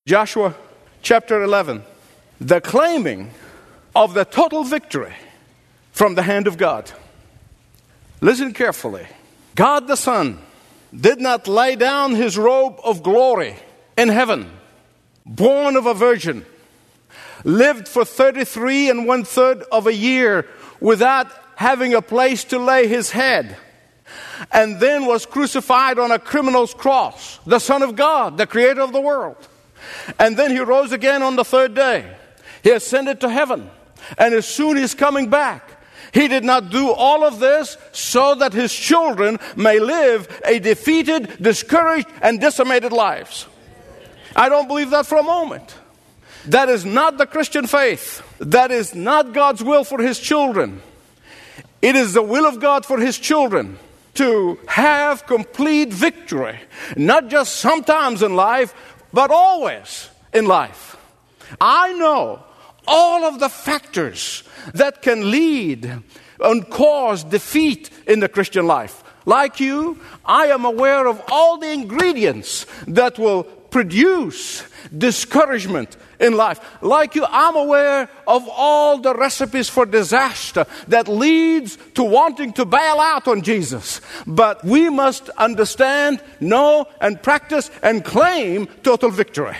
Joshua chapter 11, the claiming of the total victory from the hand of God. Listen carefully. God the Son did not lay down his robe of glory in heaven, born of a virgin, lived for 33 1/3 of a year without having a place to lay his head, and then was crucified on a criminal's cross, the Son of God, the creator of the world. And then he rose again on the third day. He ascended to heaven, and as soon as he's coming back, he did not do all of this so that his children may live a defeated, discouraged, and decimated lives. I don't believe that for a moment. That is not the Christian faith. That is not God's will for his children. It is the will of God for his children to have complete victory, not just sometimes in life, but always in life. I know all of the factors that can lead and cause defeat in the Christian life. Like you, I am aware of all the ingredients that will produce discouragement in life. Like you, I'm aware of all the recipes for disaster that leads to wanting to bail out on Jesus. But we must understand, know, and practice and claim total victory.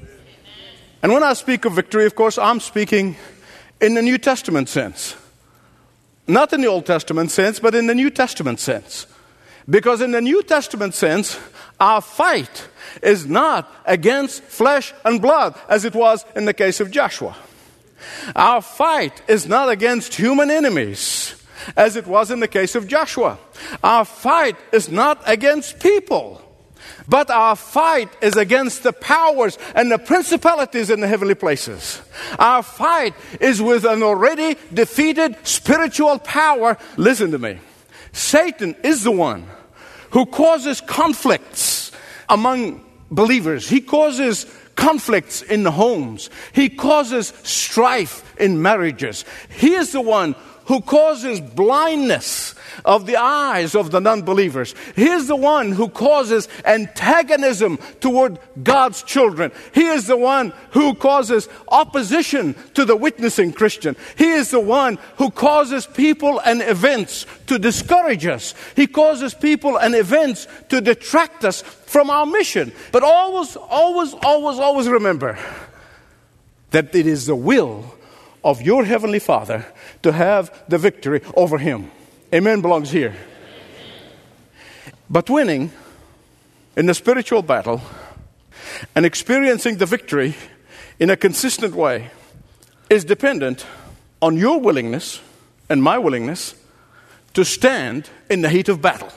And when I speak of victory, of course, I'm speaking in the New Testament sense. Not in the Old Testament sense, but in the New Testament sense. Because in the New Testament sense, our fight is not against flesh and blood, as it was in the case of Joshua. Our fight is not against human enemies, as it was in the case of Joshua. Our fight is not against people, but our fight is against the powers and the principalities in the heavenly places. Our fight is with an already defeated spiritual power. Listen to me. Satan is the one who causes conflicts among believers. He causes conflicts in the homes. He causes strife in marriages. He is the one who causes blindness of the eyes of the non-believers. He is the one who causes antagonism toward God's children. He is the one who causes opposition to the witnessing Christian. He is the one who causes people and events to discourage us. He causes people and events to detract us from our mission. But always remember that it is the will of your Heavenly Father to have the victory over him. Amen belongs here. But winning in the spiritual battle and experiencing the victory in a consistent way is dependent on your willingness and my willingness to stand in the heat of battle.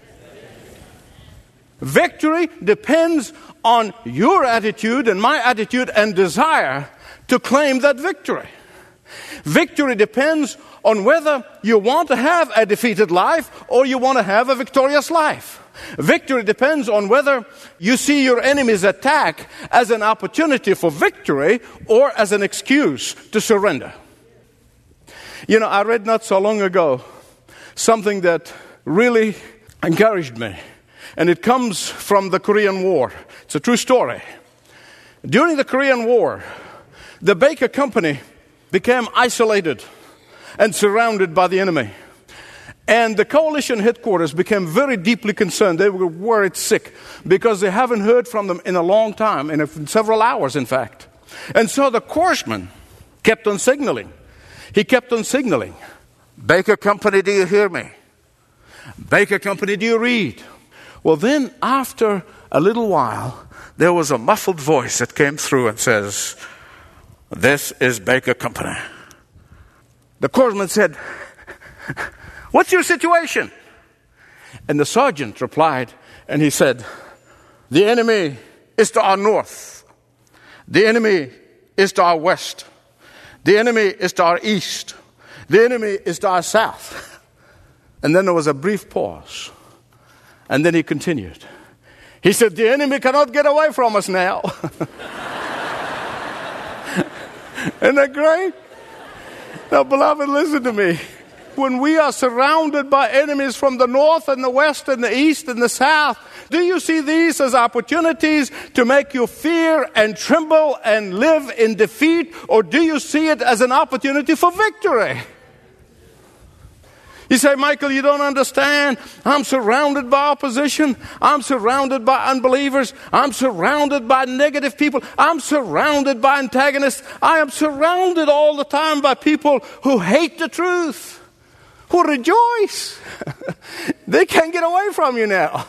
Victory depends on your attitude and my attitude and desire to claim that victory. Victory depends on whether you want to have a defeated life or you want to have a victorious life. Victory depends on whether you see your enemy's attack as an opportunity for victory or as an excuse to surrender. You know, I read not so long ago something that really encouraged me. And it comes from the Korean War. It's a true story. During the Korean War, the Baker Company became isolated and surrounded by the enemy. And the coalition headquarters became very deeply concerned. They were worried sick because they haven't heard from them in a long time, in several hours, in fact. And so the corpsman kept on signaling. He kept on signaling. Baker Company, do you hear me? Baker Company, do you read? Well, then after a little while, there was a muffled voice that came through and says, "This is Baker Company." The corpsman said, "What's your situation?" And the sergeant replied, and he said, "The enemy is to our north. The enemy is to our west. The enemy is to our east. The enemy is to our south." And then there was a brief pause. And then he continued. He said, "The enemy cannot get away from us now." Isn't that great? Now, beloved, listen to me. when we are surrounded by enemies from the north and the west and the east and the south, do you see these as opportunities to make you fear and tremble and live in defeat? Or do you see it as an opportunity for victory? You say, Michael, you don't understand. I'm surrounded by opposition. I'm surrounded by unbelievers. I'm surrounded by negative people. I'm surrounded by antagonists. I am surrounded all the time by people who hate the truth, who rejoice. They can't get away from you now.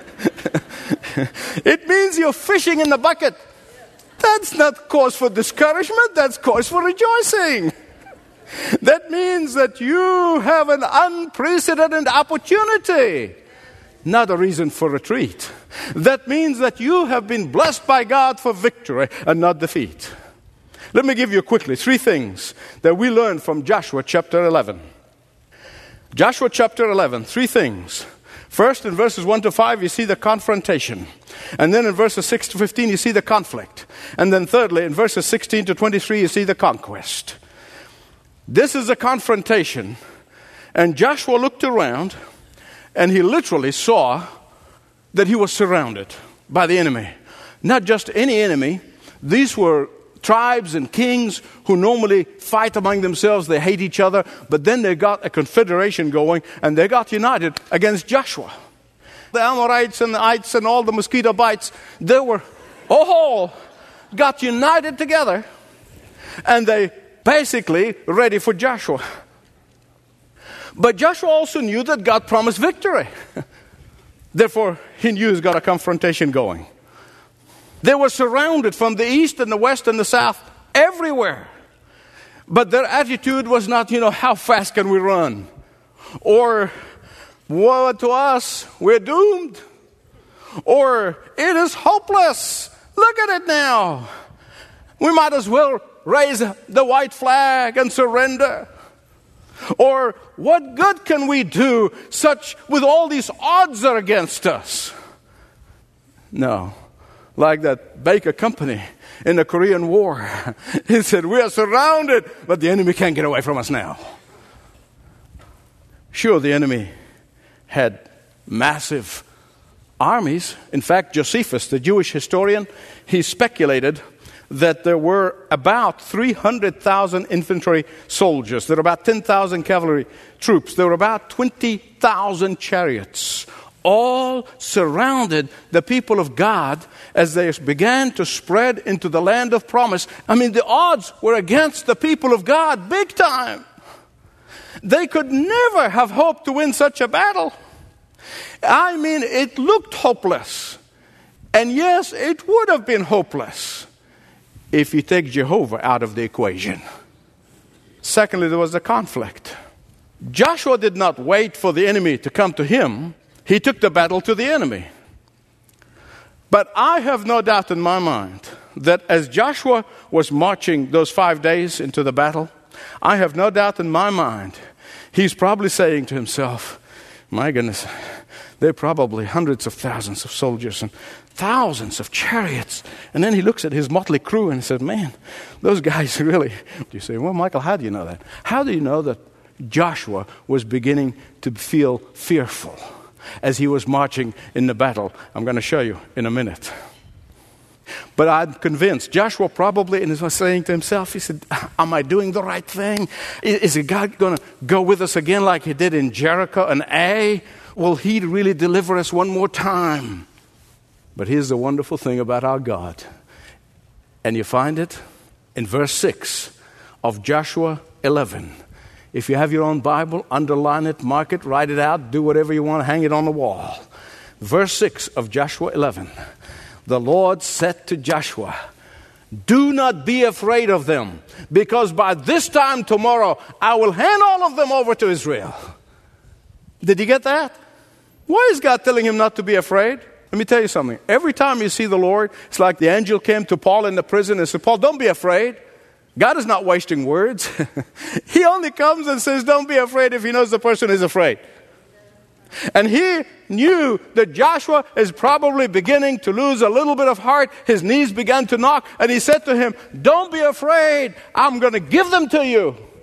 It means you're fishing in the bucket. That's not cause for discouragement. That's cause for rejoicing. That means that you have an unprecedented opportunity, not a reason for retreat. That means that you have been blessed by God for victory and not defeat. Let me give you quickly 3 things that we learn from Joshua chapter 11. Joshua chapter 11, 3 things. First, in verses 1 to 5, you see the confrontation. And then in verses 6 to 15, you see the conflict. And then thirdly, in verses 16 to 23, you see the conquest. This is a confrontation, and Joshua looked around, and he literally saw that he was surrounded by the enemy. Not just any enemy. These were tribes and kings who normally fight among themselves. They hate each other, but then they got a confederation going, and they got united against Joshua. The Amorites and the Ites and all the mosquito bites, they were all got united together, and they basically ready for Joshua. But Joshua also knew that God promised victory. Therefore, he knew he's got a confrontation going. They were surrounded from the east and the west and the south, everywhere. But their attitude was not, how fast can we run? Or, woe to us, we're doomed. Or, it is hopeless. Look at it now. We might as well raise the white flag and surrender. Or what good can we do with all these odds are against us? No. Like that Baker Company in the Korean War. He said, we are surrounded, but the enemy can't get away from us now. Sure, the enemy had massive armies. In fact, Josephus, the Jewish historian, he speculated that there were about 300,000 infantry soldiers. There were about 10,000 cavalry troops. There were about 20,000 chariots. All surrounded the people of God as they began to spread into the land of promise. I mean, the odds were against the people of God big time. They could never have hoped to win such a battle. I mean, it looked hopeless. And yes, it would have been hopeless if you take Jehovah out of the equation. Secondly, there was a conflict. Joshua did not wait for the enemy to come to him. He took the battle to the enemy. But I have no doubt in my mind that as Joshua was marching those 5 days into the battle, I have no doubt in my mind, he's probably saying to himself, my goodness, there are probably hundreds of thousands of soldiers and thousands of chariots. And then he looks at his motley crew and says, man, those guys really... You say, well, Michael, how do you know that? How do you know that Joshua was beginning to feel fearful as he was marching in the battle? I'm going to show you in a minute. But I'm convinced Joshua probably was saying to himself, he said, am I doing the right thing? Is God going to go with us again like he did in Jericho and Ai? Will he really deliver us one more time? But here's the wonderful thing about our God. And you find it in verse 6 of Joshua 11. If you have your own Bible, underline it, mark it, write it out, do whatever you want, hang it on the wall. Verse 6 of Joshua 11. The Lord said to Joshua, do not be afraid of them, because by this time tomorrow I will hand all of them over to Israel. Did you get that? Why is God telling him not to be afraid? Let me tell you something. Every time you see the Lord, it's like the angel came to Paul in the prison and said, Paul, don't be afraid. God is not wasting words. He only comes and says, don't be afraid if he knows the person is afraid. And he knew that Joshua is probably beginning to lose a little bit of heart. His knees began to knock. And he said to him, don't be afraid. I'm going to give them to you.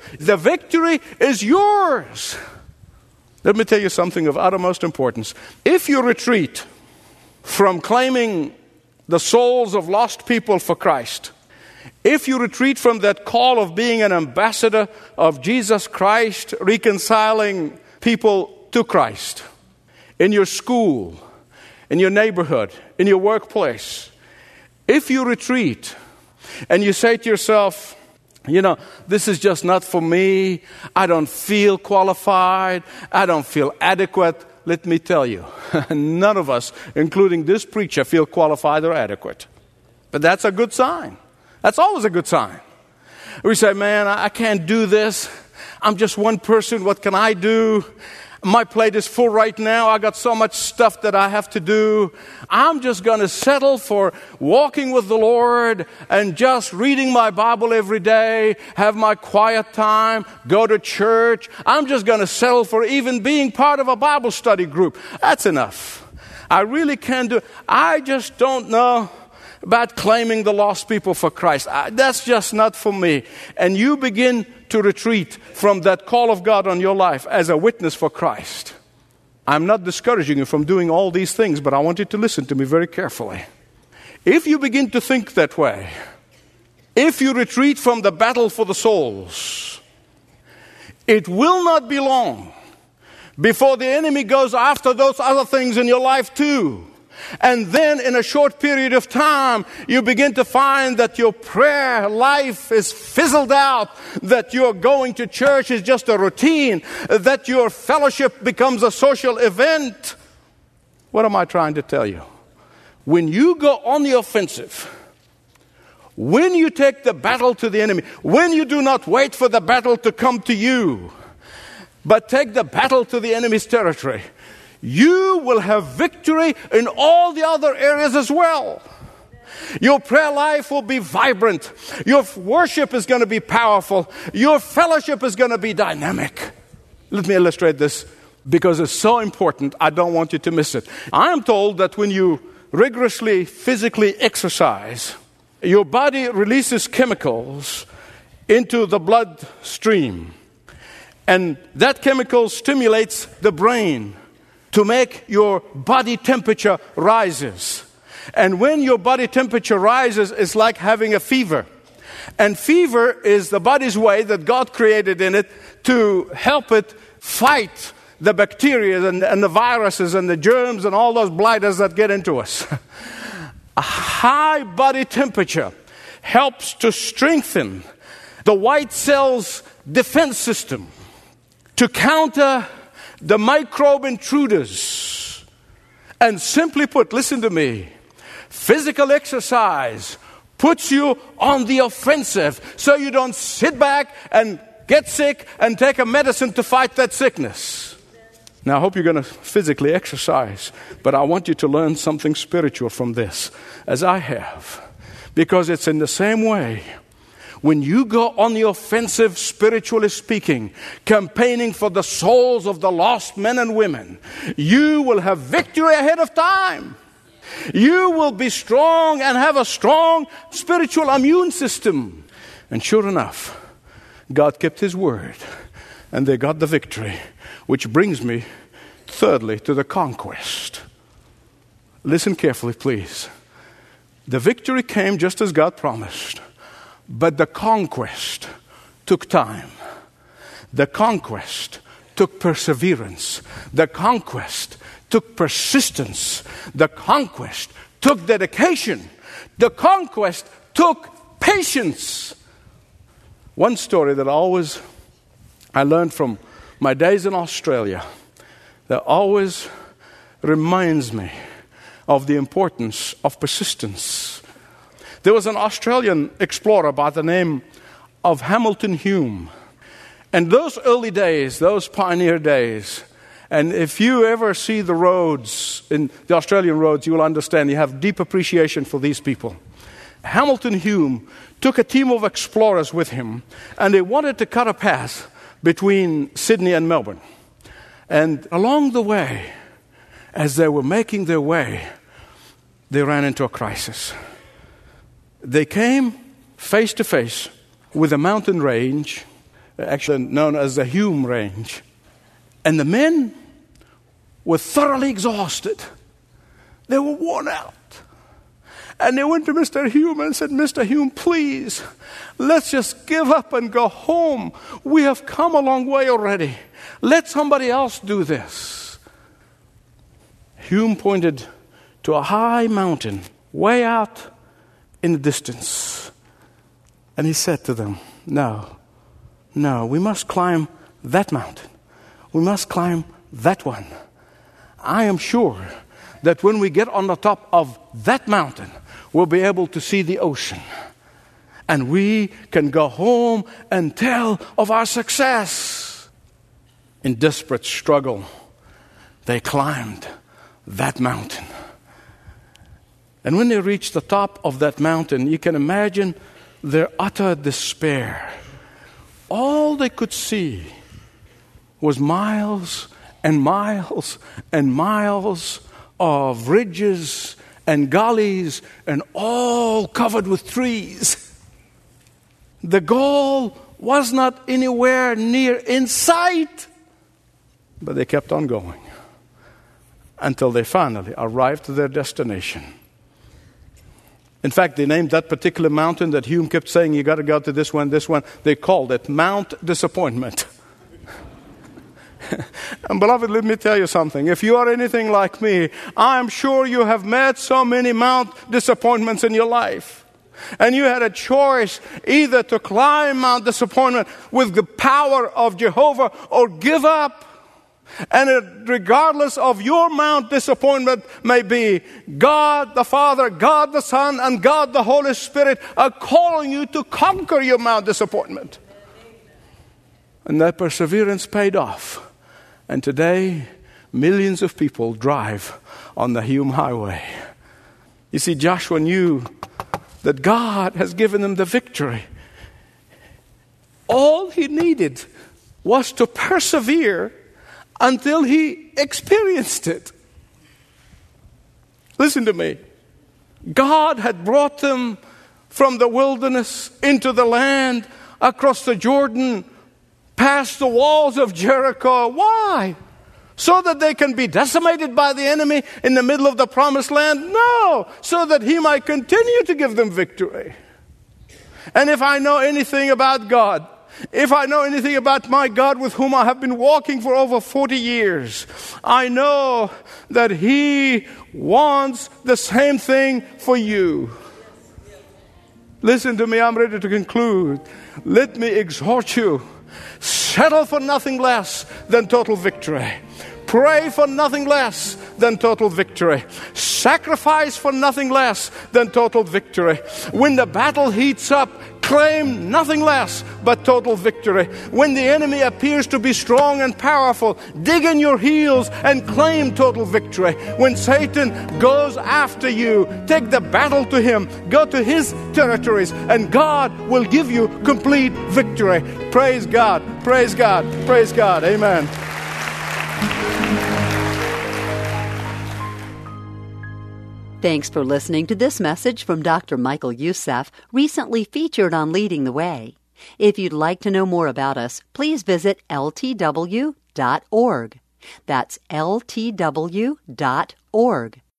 The victory is yours. Let me tell you something of uttermost importance. If you retreat from claiming the souls of lost people for Christ, if you retreat from that call of being an ambassador of Jesus Christ, reconciling people to Christ, in your school, in your neighborhood, in your workplace, if you retreat and you say to yourself, this is just not for me, I don't feel qualified, I don't feel adequate, let me tell you, none of us, including this preacher, feel qualified or adequate. But that's a good sign. That's always a good sign. We say, man, I can't do this. I'm just one person. What can I do? My plate is full right now. I got so much stuff that I have to do. I'm just going to settle for walking with the Lord and just reading my Bible every day, have my quiet time, go to church. I'm just going to settle for even being part of a Bible study group. That's enough. I really can't do it. I just don't know about claiming the lost people for Christ. That's just not for me. And you begin to retreat from that call of God on your life as a witness for Christ. I'm not discouraging you from doing all these things, but I want you to listen to me very carefully. If you begin to think that way, if you retreat from the battle for the souls, it will not be long before the enemy goes after those other things in your life too. And then in a short period of time, you begin to find that your prayer life is fizzled out, that your going to church is just a routine, that your fellowship becomes a social event. What am I trying to tell you? When you go on the offensive, when you take the battle to the enemy, when you do not wait for the battle to come to you, but take the battle to the enemy's territory, you will have victory in all the other areas as well. Your prayer life will be vibrant. Your worship is going to be powerful. Your fellowship is going to be dynamic. Let me illustrate this because it's so important. I don't want you to miss it. I am told that when you rigorously physically exercise, your body releases chemicals into the bloodstream. And that chemical stimulates the brain to make your body temperature rises. And when your body temperature rises, it's like having a fever. And fever is the body's way that God created in it to help it fight the bacteria and the viruses and the germs and all those blighters that get into us. A high body temperature helps to strengthen the white cell's defense system to counter the microbe intruders. And simply put, listen to me, physical exercise puts you on the offensive so you don't sit back and get sick and take a medicine to fight that sickness. Now, I hope you're going to physically exercise, but I want you to learn something spiritual from this, as I have, because it's in the same way. When you go on the offensive, spiritually speaking, campaigning for the souls of the lost men and women, you will have victory ahead of time. You will be strong and have a strong spiritual immune system. And sure enough, God kept His word, and they got the victory, which brings me, thirdly, to the conquest. Listen carefully, please. The victory came just as God promised. But the conquest took time. The conquest took perseverance. The conquest took persistence. The conquest took dedication. The conquest took patience. One story that I learned from my days in Australia that always reminds me of the importance of persistence. There was an Australian explorer by the name of Hamilton Hume. And those early days, those pioneer days, and if you ever see the roads, in the Australian roads, you will understand, you have deep appreciation for these people. Hamilton Hume took a team of explorers with him, and they wanted to cut a path between Sydney and Melbourne. And along the way, as they were making their way, they ran into a crisis. They came face to face with a mountain range actually known as the Hume Range. And the men were thoroughly exhausted. They were worn out. And they went to Mr. Hume and said, Mr. Hume, please, let's just give up and go home. We have come a long way already. Let somebody else do this. Hume pointed to a high mountain way out in the distance. And he said to them, no, we must climb that mountain. We must climb that one. I am sure that when we get on the top of that mountain, we'll be able to see the ocean. And we can go home and tell of our success. In desperate struggle, they climbed that mountain. And when they reached the top of that mountain, you can imagine their utter despair. All they could see was miles and miles and miles of ridges and gullies and all covered with trees. The goal was not anywhere near in sight, but they kept on going until they finally arrived to their destination. In fact, they named that particular mountain that Hume kept saying, you got to go to this one. They called it Mount Disappointment. And beloved, let me tell you something. If you are anything like me, I am sure you have met so many Mount Disappointments in your life. And you had a choice either to climb Mount Disappointment with the power of Jehovah or give up. And regardless of your Mount Disappointment may be, God the Father, God the Son, and God the Holy Spirit are calling you to conquer your Mount Disappointment. And that perseverance paid off. And today, millions of people drive on the Hume Highway. You see, Joshua knew that God has given him the victory. All he needed was to persevere until he experienced it. Listen to me. God had brought them from the wilderness into the land, across the Jordan, past the walls of Jericho. Why? So that they can be decimated by the enemy in the middle of the promised land? No, so that he might continue to give them victory. And if I know anything about God, if I know anything about my God with whom I have been walking for over 40 years, I know that He wants the same thing for you. Listen to me, I'm ready to conclude. Let me exhort you. Settle for nothing less than total victory. Pray for nothing less than total victory. Sacrifice for nothing less than total victory. When the battle heats up, claim nothing less but total victory. When the enemy appears to be strong and powerful, dig in your heels and claim total victory. When Satan goes after you, take the battle to him. Go to his territories, and God will give you complete victory. Praise God. Praise God. Praise God. Amen. Thanks for listening to this message from Dr. Michael Youssef, recently featured on Leading the Way. If you'd like to know more about us, please visit ltw.org. That's ltw.org.